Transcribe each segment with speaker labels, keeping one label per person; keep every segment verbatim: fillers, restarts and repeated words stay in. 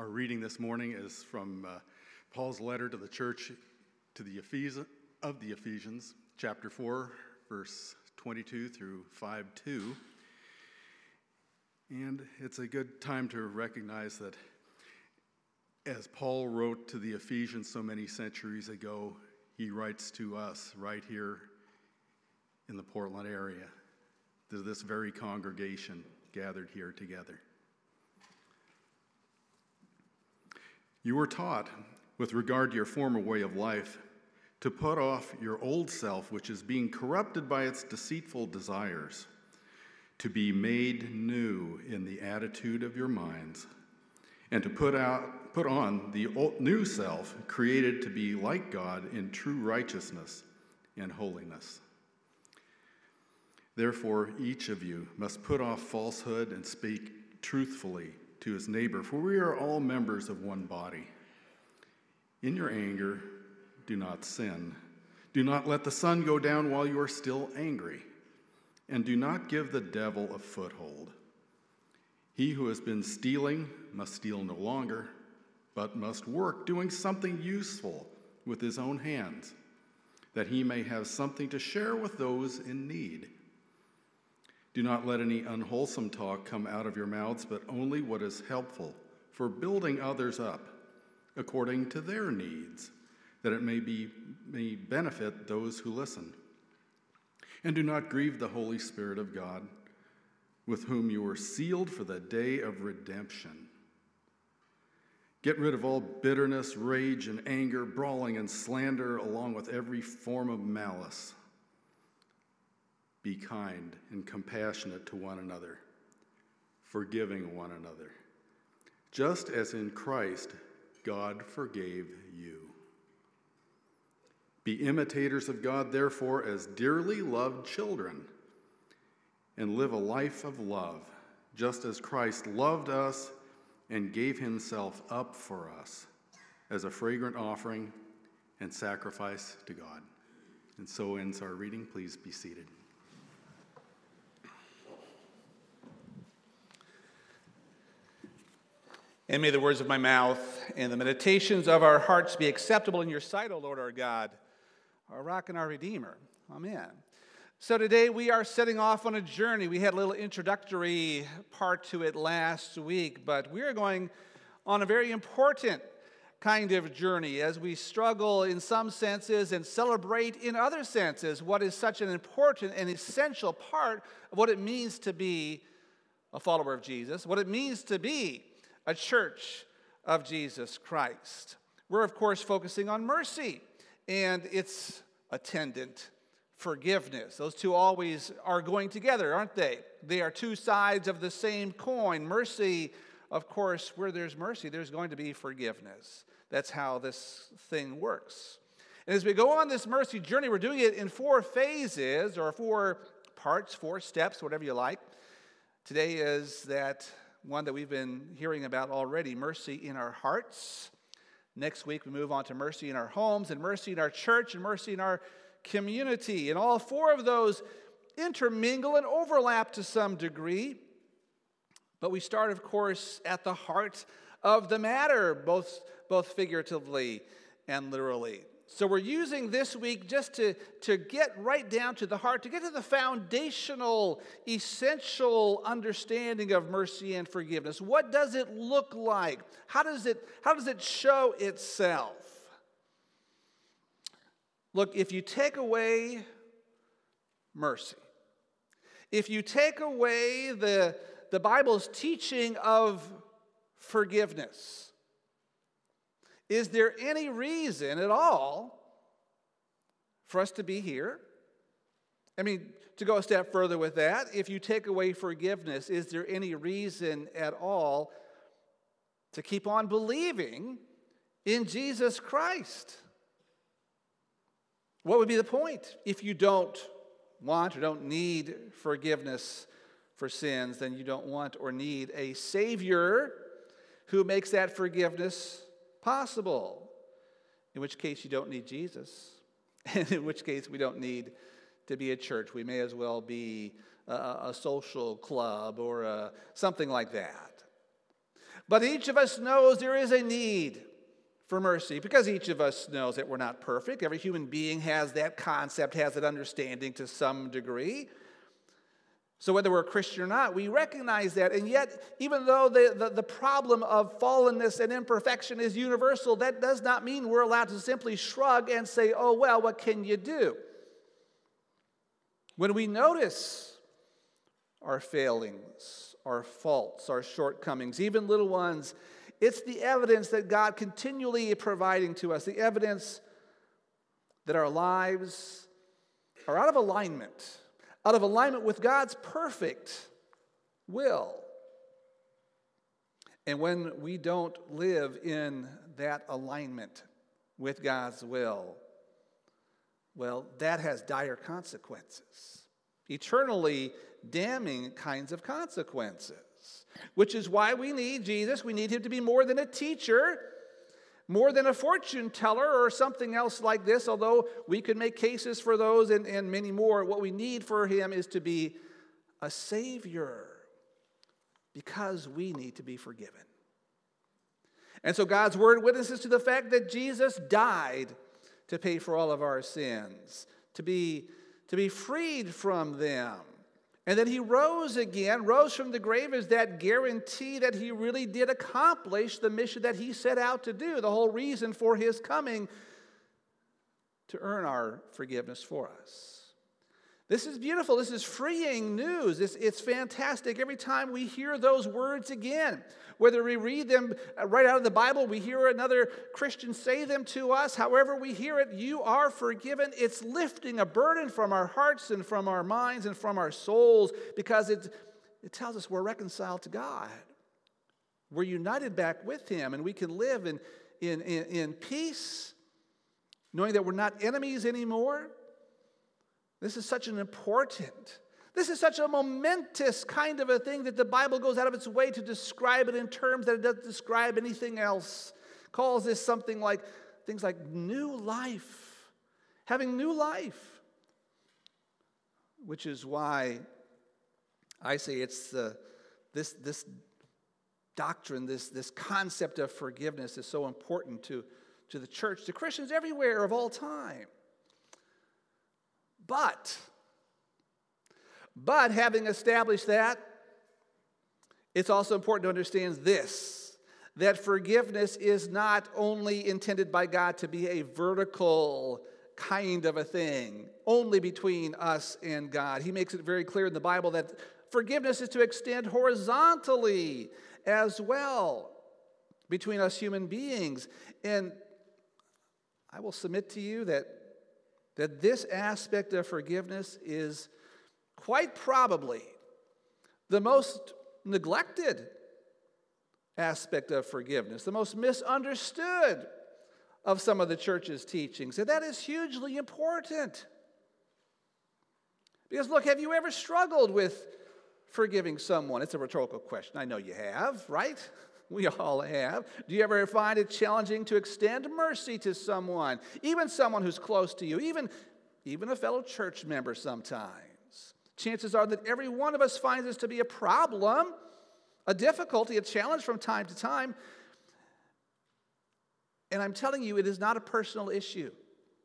Speaker 1: Our reading this morning is from uh, Paul's letter to the church to the Ephes- of the Ephesians, chapter four, verse twenty-two through five two. And it's a good time to recognize that as Paul wrote to the Ephesians so many centuries ago, he writes to us right here in the Portland area, to this very congregation gathered here together. You were taught, with regard to your former way of life, to put off your old self, which is being corrupted by its deceitful desires, to be made new in the attitude of your minds, and to put out, put on the old, new self, created to be like God in true righteousness and holiness. Therefore, each of you must put off falsehood and speak truthfully to his neighbor, for we are all members of one body. In your anger, do not sin. Do not let the sun go down while you are still angry, and do not give the devil a foothold. He who has been stealing must steal no longer, but must work, doing something useful with his own hands, that he may have something to share with those in need. Do not let any unwholesome talk come out of your mouths, but only what is helpful for building others up according to their needs, that it may be may benefit those who listen. And do not grieve the Holy Spirit of God, with whom you were sealed for the day of redemption. Get rid of all bitterness, rage, and anger, brawling and slander, along with every form of malice. Be kind and compassionate to one another, forgiving one another, just as in Christ God forgave you. Be imitators of God, therefore, as dearly loved children, and live a life of love, just as Christ loved us and gave himself up for us as a fragrant offering and sacrifice to God. And so ends our reading. Please be seated.
Speaker 2: And may the words of my mouth and the meditations of our hearts be acceptable in your sight, O Lord our God, our rock and our Redeemer. Amen. So today we are setting off on a journey. We had a little introductory part to it last week, but we are going on a very important kind of journey as we struggle in some senses and celebrate in other senses what is such an important and essential part of what it means to be a follower of Jesus, what it means to be a church of Jesus Christ. We're, of course, focusing on mercy and its attendant forgiveness. Those two always are going together, aren't they? They are two sides of the same coin. Mercy, of course, where there's mercy, there's going to be forgiveness. That's how this thing works. And as we go on this mercy journey, we're doing it in four phases or four parts, four steps, whatever you like. Today is that one that we've been hearing about already, mercy in our hearts. Next week, we move on to mercy in our homes, and mercy in our church, and mercy in our community. And all four of those intermingle and overlap to some degree. But we start, of course, at the heart of the matter, both, both figuratively and literally. So we're using this week just to, to get right down to the heart, to get to the foundational, essential understanding of mercy and forgiveness. What does it look like? How does it, how does it show itself? Look, if you take away mercy, if you take away the, the Bible's teaching of forgiveness, is there any reason at all for us to be here? I mean, to go a step further with that, if you take away forgiveness, is there any reason at all to keep on believing in Jesus Christ? What would be the point? If you don't want or don't need forgiveness for sins, then you don't want or need a Savior who makes that forgiveness possible, in which case you don't need Jesus, and in which case we don't need to be a church. We may as well be a, a social club or a, something like that. But each of us knows there is a need for mercy, because each of us knows that we're not perfect. Every human being has that concept, has that understanding to some degree. So whether we're a Christian or not, we recognize that. And yet, even though the, the, the problem of fallenness and imperfection is universal, that does not mean we're allowed to simply shrug and say, oh, well, what can you do? When we notice our failings, our faults, our shortcomings, even little ones, it's the evidence that God continually is providing to us, the evidence that our lives are out of alignment, out of alignment with God's perfect will. And when we don't live in that alignment with God's will, well, that has dire consequences, eternally damning kinds of consequences. Which is why we need Jesus. We need him to be more than a teacher, more than a fortune teller or something else like this, although we could make cases for those and, and many more. What we need for him is to be a Savior, because we need to be forgiven. And so God's word witnesses to the fact that Jesus died to pay for all of our sins, to be, to be freed from them. And then he rose again, rose from the grave as that guarantee that he really did accomplish the mission that he set out to do, the whole reason for his coming, to earn our forgiveness for us. This is beautiful. This is freeing news. It's, it's fantastic. Every time we hear those words again, whether we read them right out of the Bible, we hear another Christian say them to us, however we hear it, you are forgiven. It's lifting a burden from our hearts and from our minds and from our souls, because it, it tells us we're reconciled to God. We're united back with him, and we can live in, in, in, in peace, knowing that we're not enemies anymore. This is such an important, this is such a momentous kind of a thing that the Bible goes out of its way to describe it in terms that it doesn't describe anything else. It calls this something like, things like new life, having new life. Which is why I say it's the, this, this doctrine, this, this concept of forgiveness is so important to, to the church, to Christians everywhere of all time. But, but having established that, it's also important to understand this, that forgiveness is not only intended by God to be a vertical kind of a thing, only between us and God. He makes it very clear in the Bible that forgiveness is to extend horizontally as well between us human beings. And I will submit to you that that this aspect of forgiveness is quite probably the most neglected aspect of forgiveness, the most misunderstood of some of the church's teachings. And that is hugely important. Because look, have you ever struggled with forgiving someone? It's a rhetorical question. I know you have, right? We all have. Do you ever find it challenging to extend mercy to someone, even someone who's close to you, even, even a fellow church member sometimes? Chances are that every one of us finds this to be a problem, a difficulty, a challenge from time to time. And I'm telling you, it is not a personal issue.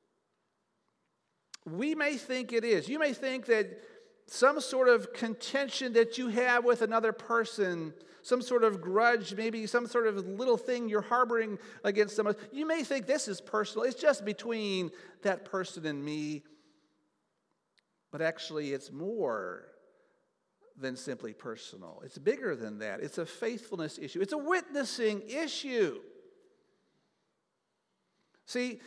Speaker 2: We may think it is. You may think that some sort of contention that you have with another person, some sort of grudge, maybe some sort of little thing you're harboring against someone, you may think this is personal. It's just between that person and me. But actually, it's more than simply personal. It's bigger than that. It's a faithfulness issue. It's a witnessing issue. See,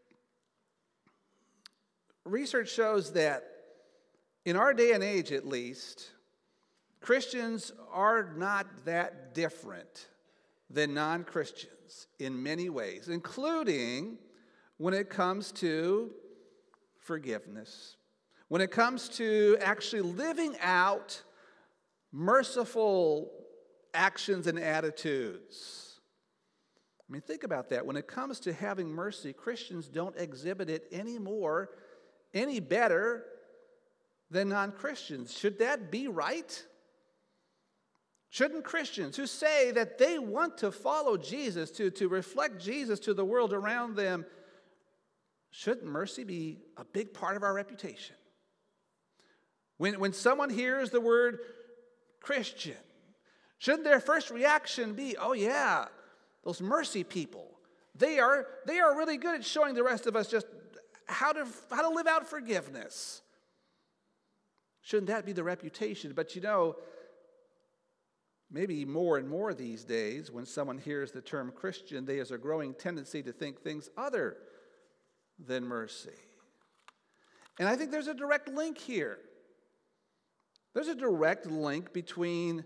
Speaker 2: research shows that in our day and age, at least, Christians are not that different than non-Christians in many ways, including when it comes to forgiveness, when it comes to actually living out merciful actions and attitudes. I mean, think about that. When it comes to having mercy, Christians don't exhibit it any more, any better than non-Christians. Should that be right? Shouldn't Christians who say that they want to follow Jesus, to, to reflect Jesus to the world around them, shouldn't mercy be a big part of our reputation? When, when someone hears the word Christian, shouldn't their first reaction be, oh yeah, those mercy people, they are, they are really good at showing the rest of us just how to, how to live out forgiveness? Shouldn't that be the reputation? But you know, maybe more and more these days, when someone hears the term Christian, there's a growing tendency to think things other than mercy. And I think there's a direct link here. There's a direct link between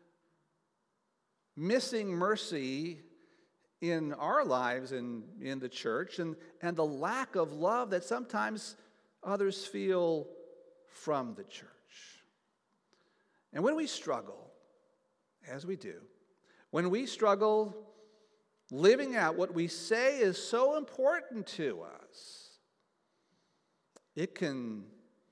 Speaker 2: missing mercy in our lives and in the church and, and the lack of love that sometimes others feel from the church. And when we struggle, as we do, when we struggle living out what we say is so important to us, it can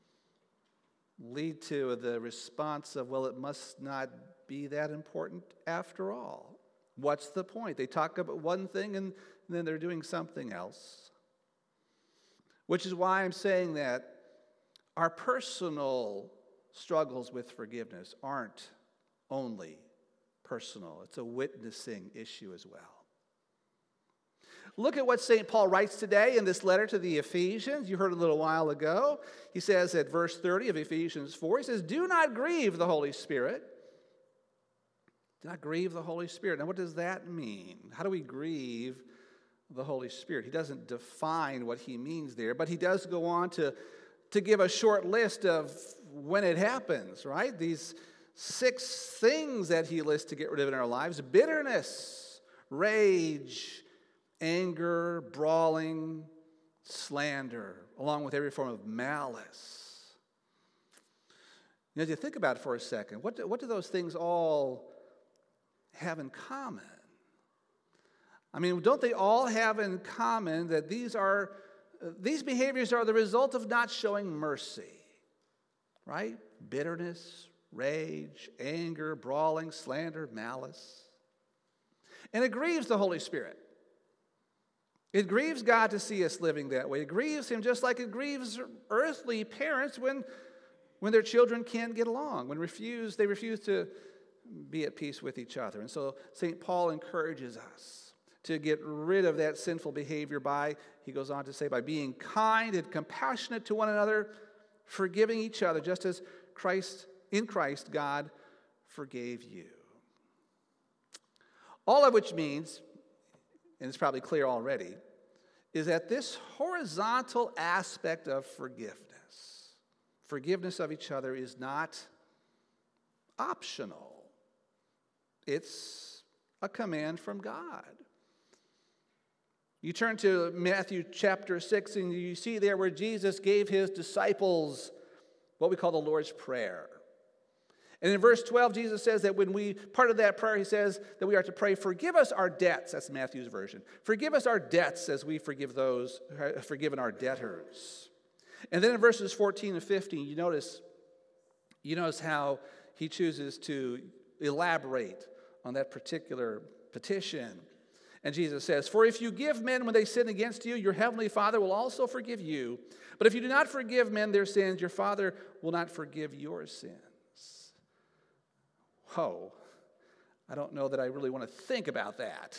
Speaker 2: lead to the response of, well, it must not be that important after all. What's the point? They talk about one thing and then they're doing something else. Which is why I'm saying that our personal struggles with forgiveness aren't only personal. It's a witnessing issue as well. Look at what Saint Paul writes today in this letter to the Ephesians. You heard a little while ago. He says at verse thirty of Ephesians four, he says, do not grieve the Holy Spirit. Do not grieve the Holy Spirit. Now, what does that mean? How do we grieve the Holy Spirit? He doesn't define what he means there, but he does go on to, to give a short list of when it happens, right? These six things that he lists to get rid of in our lives: bitterness, rage, anger, brawling, slander, along with every form of malice. Now, as you think about it for a second, what do, what do those things all have in common? I mean, don't they all have in common that these are these behaviors are the result of not showing mercy, right? Bitterness, rage, anger, brawling, slander, malice. And it grieves the Holy Spirit. It grieves God to see us living that way. It grieves him just like it grieves earthly parents when, when their children can't get along, when refuse, they refuse to be at peace with each other. And so Saint Paul encourages us to get rid of that sinful behavior by, he goes on to say, by being kind and compassionate to one another, forgiving each other, just as Christ, in Christ, God forgave you. All of which means, and it's probably clear already, is that this horizontal aspect of forgiveness, forgiveness of each other, is not optional. It's a command from God. You turn to Matthew chapter six, and you see there where Jesus gave his disciples what we call the Lord's Prayer. And in verse twelve, Jesus says that when we, part of that prayer, he says that we are to pray, forgive us our debts. That's Matthew's version. Forgive us our debts as we forgive those who have forgiven our debtors. And then in verses fourteen and fifteen, you notice, you notice how he chooses to elaborate on that particular petition. And Jesus says, for if you give men when they sin against you, your heavenly Father will also forgive you. But if you do not forgive men their sins, your Father will not forgive your sins. Whoa, I don't know that I really want to think about that.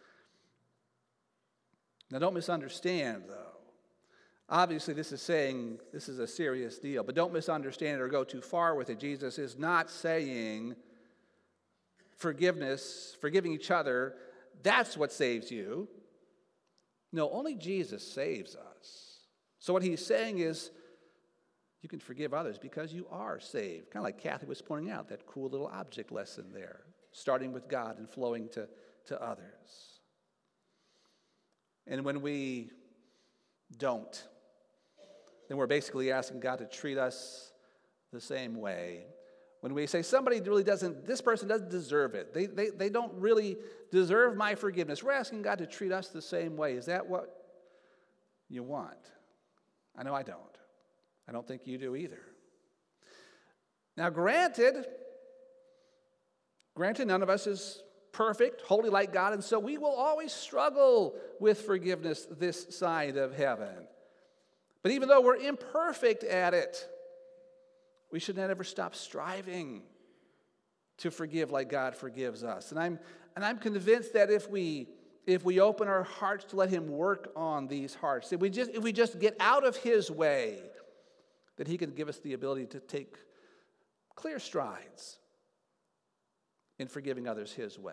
Speaker 2: Now, don't misunderstand, though. Obviously, this is saying this is a serious deal, but don't misunderstand it or go too far with it. Jesus is not saying forgiveness, forgiving each other, that's what saves you. No, only Jesus saves us. So what he's saying is you can forgive others because you are saved. Kind of like Kathy was pointing out, that cool little object lesson there, starting with God and flowing to, to others. And when we don't, then we're basically asking God to treat us the same way. When we say somebody really doesn't, this person doesn't deserve it. They, they, they don't really deserve my forgiveness. We're asking God to treat us the same way. Is that what you want? I know I don't. I don't think you do either. Now, granted, Granted, none of us is perfect, holy like God, and so we will always struggle with forgiveness this side of heaven. But even though we're imperfect at it, we should not ever stop striving to forgive like God forgives us. And I'm and I'm convinced that if we if we open our hearts to let him work on these hearts, if we just if we just get out of his way, that he can give us the ability to take clear strides in forgiving others his way.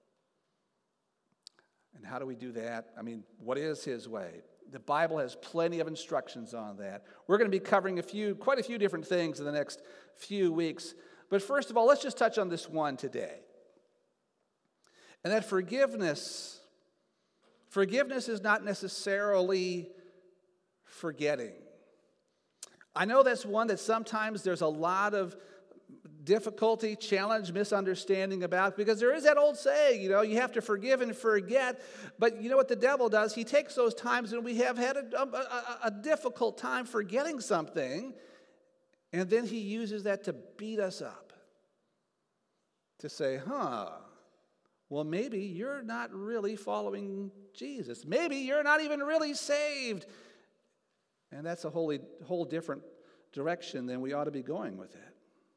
Speaker 2: And how do we do that? I mean, what is his way? The Bible has plenty of instructions on that. We're going to be covering a few, quite a few different things in the next few weeks. But first of all, let's just touch on this one today. And that forgiveness, forgiveness is not necessarily forgetting. I know that's one that sometimes there's a lot of difficulty, challenge, misunderstanding about, because there is that old saying, you know, you have to forgive and forget. But you know what the devil does? He takes those times when we have had a, a, a difficult time forgetting something, and then he uses that to beat us up. To say, huh, well, maybe you're not really following Jesus. Maybe you're not even really saved. And that's a wholly, whole different direction than we ought to be going with it.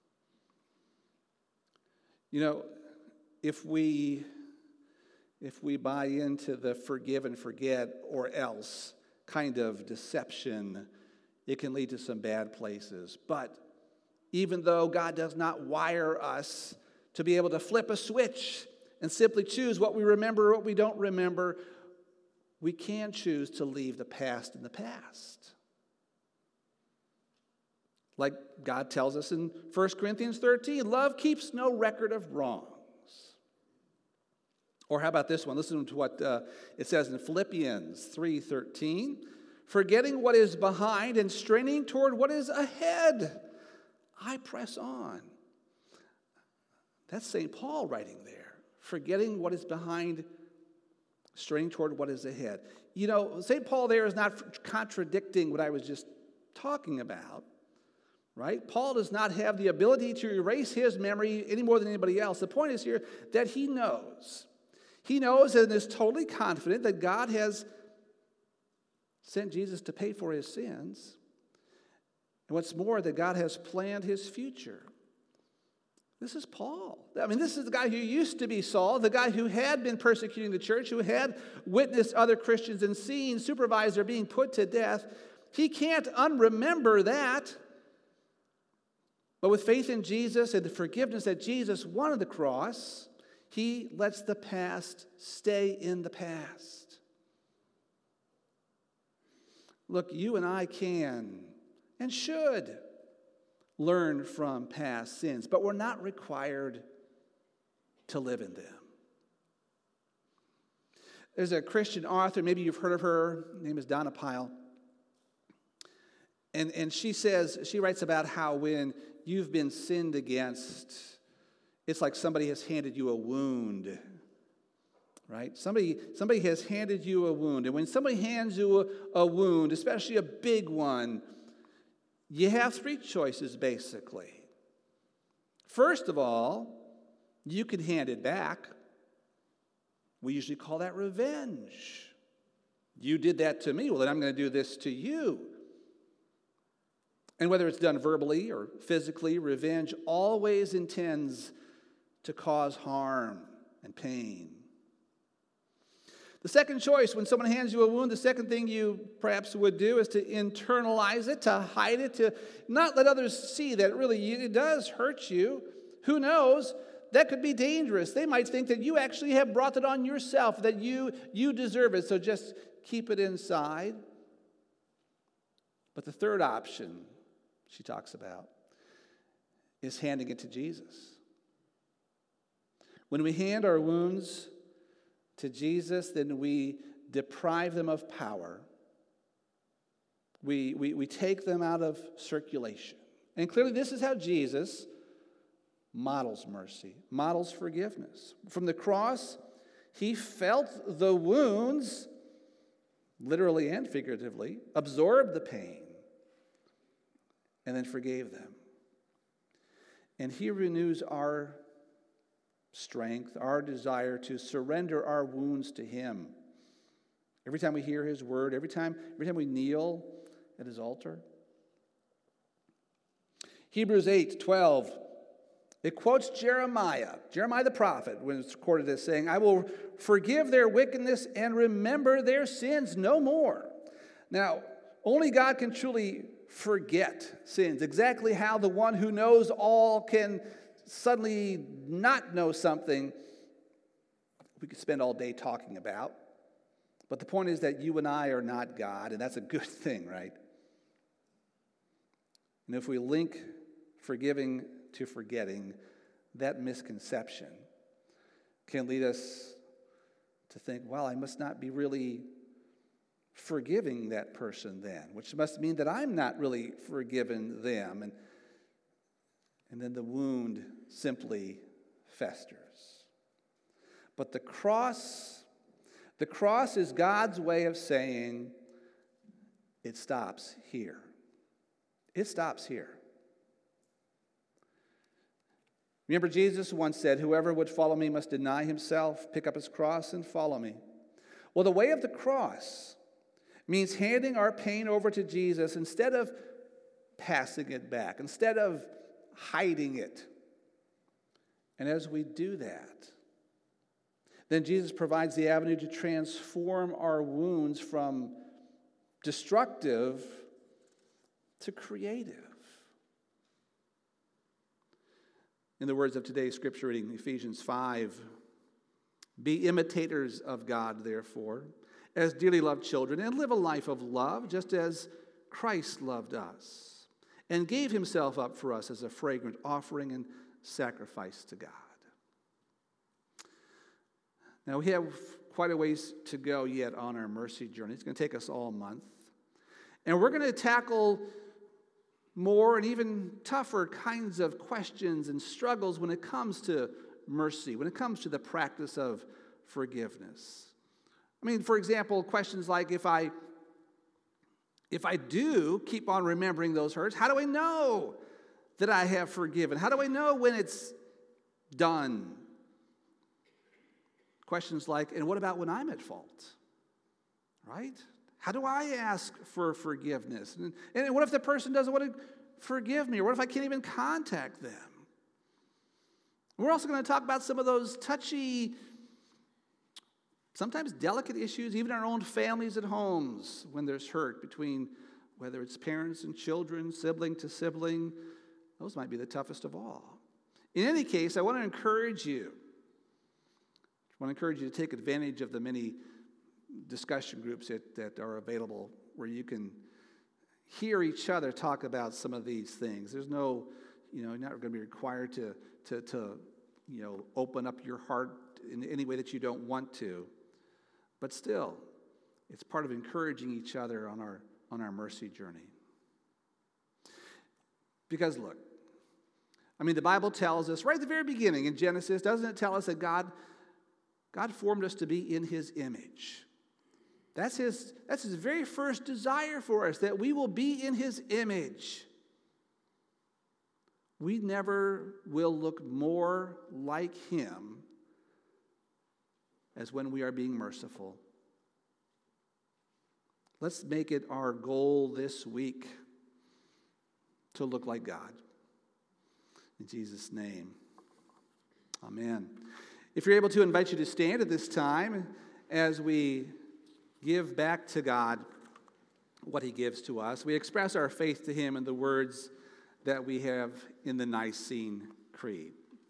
Speaker 2: You know, if we if we buy into the forgive and forget or else kind of deception, it can lead to some bad places. But even though God does not wire us to be able to flip a switch and simply choose what we remember or what we don't remember, we can choose to leave the past in the past. Like God tells us in First Corinthians thirteen, love keeps no record of wrongs. Or how about this one? Listen to what uh, it says in Philippians three thirteen. Forgetting what is behind and straining toward what is ahead, I press on. That's Saint Paul writing there. Forgetting what is behind, straining toward what is ahead. You know, Saint Paul there is not contradicting what I was just talking about. Right? Paul does not have the ability to erase his memory any more than anybody else. The point is here that he knows. He knows and is totally confident that God has sent Jesus to pay for his sins. And what's more, that God has planned his future. This is Paul. I mean, this is the guy who used to be Saul, the guy who had been persecuting the church, who had witnessed other Christians and seen supervisor being put to death. He can't unremember that. But with faith in Jesus and the forgiveness that Jesus won on the cross, he lets the past stay in the past. Look, you and I can and should learn from past sins, but we're not required to live in them. There's a Christian author, maybe you've heard of her, her name is Donna Pyle. And, and she says, she writes about how when you've been sinned against, it's like somebody has handed you a wound, right? Somebody, somebody has handed you a wound. And when somebody hands you a, a wound, especially a big one, you have three choices, basically. First of all, you can hand it back. We usually call that revenge. You did that to me, well, then I'm going to do this to you. And whether it's done verbally or physically, revenge always intends to cause harm and pain. The second choice, when someone hands you a wound, the second thing you perhaps would do is to internalize it, to hide it, to not let others see that really it does hurt you. Who knows? That could be dangerous. They might think that you actually have brought it on yourself, that you, you deserve it, so just keep it inside. But the third option she talks about is handing it to Jesus. When we hand our wounds to Jesus, then we deprive them of power. We, we, we take them out of circulation. And clearly this is how Jesus models mercy, models forgiveness. From the cross, he felt the wounds, literally and figuratively, absorbed the pain, and then forgave them. And he renews our strength, our desire to surrender our wounds to him. Every time we hear his word, every time, every time we kneel at his altar. Hebrews eight twelve, it quotes Jeremiah, Jeremiah the prophet, when it's recorded as saying, I will forgive their wickedness and remember their sins no more. Now, only God can truly forget sins. Exactly how the one who knows all can suddenly not know something, we could spend all day talking about. But the point is that you and I are not God, and that's a good thing, right? And if we link forgiving to forgetting, that misconception can lead us to think, well, I must not be really forgiving that person then, which must mean that I'm not really forgiven them. And, and then the wound simply festers. But the cross, the cross is God's way of saying it stops here. It stops here. Remember, Jesus once said, whoever would follow me must deny himself, pick up his cross, and follow me. Well, the way of the cross means handing our pain over to Jesus instead of passing it back, instead of hiding it. And as we do that, then Jesus provides the avenue to transform our wounds from destructive to creative. In the words of today's scripture reading, Ephesians five, be imitators of God, therefore, as dearly loved children, and live a life of love, just as Christ loved us, and gave himself up for us as a fragrant offering and sacrifice to God. Now, we have quite a ways to go yet on our mercy journey. It's going to take us all month. And we're going to tackle more and even tougher kinds of questions and struggles when it comes to mercy, when it comes to the practice of forgiveness. I mean, for example, questions like if I if I do keep on remembering those hurts, how do I know that I have forgiven? How do I know when it's done? Questions like, and what about when I'm at fault? Right? How do I ask for forgiveness? And, and what if the person doesn't want to forgive me? Or what if I can't even contact them? We're also going to talk about some of those touchy, sometimes delicate issues, even in our own families at homes, when there's hurt between whether it's parents and children, sibling to sibling. Those might be the toughest of all. In any case, I want to encourage you. I want to encourage you to take advantage of the many discussion groups that, that are available where you can hear each other talk about some of these things. There's no, you know, you're not going to be required to, to, to, you know, open up your heart in any way that you don't want to. But still, it's part of encouraging each other on our, on our mercy journey. Because look, I mean, the Bible tells us right at the very beginning in Genesis, doesn't it tell us that God, God formed us to be in his image? That's his, that's his very first desire for us, that we will be in his image. We never will look more like him as when we are being merciful. Let's make it our goal this week to look like God. In Jesus' name, amen. If you're able to, I invite you to stand at this time as we give back to God what he gives to us. We express our faith to him in the words that we have in the Nicene Creed.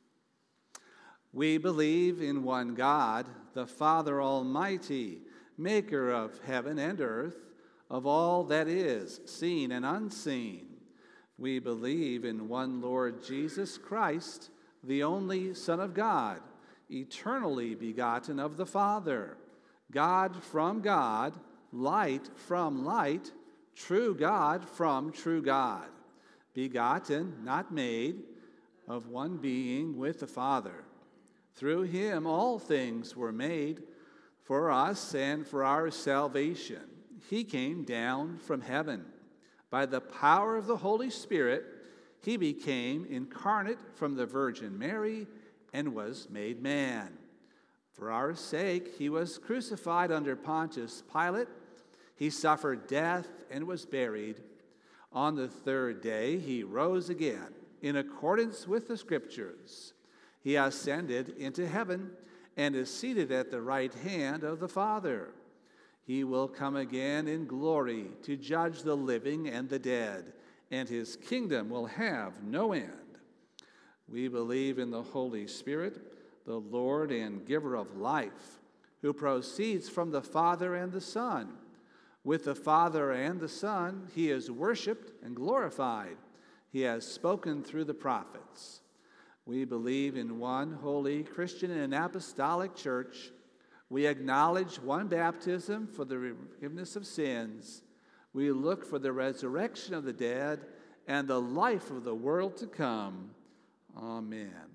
Speaker 2: We believe in one God, the Father Almighty, maker of heaven and earth, of all that is, seen and unseen. We believe in one Lord Jesus Christ, the only Son of God, eternally begotten of the Father, God from God, light from light, true God from true God, begotten, not made, of one being with the Father. Through him all things were made, for us and for our salvation. He came down from heaven. By the power of the Holy Spirit, he became incarnate from the Virgin Mary and was made man. For our sake he was crucified under Pontius Pilate. He suffered death and was buried. On the third day he rose again, in accordance with the Scriptures. He ascended into heaven and is seated at the right hand of the Father. He will come again in glory to judge the living and the dead, and his kingdom will have no end. We believe in the Holy Spirit, the Lord and giver of life, who proceeds from the Father and the Son. With the Father and the Son, he is worshiped and glorified. He has spoken through the prophets. We believe in one holy Christian and apostolic church. We acknowledge one baptism for the forgiveness of sins. We look for the resurrection of the dead and the life of the world to come. Amen.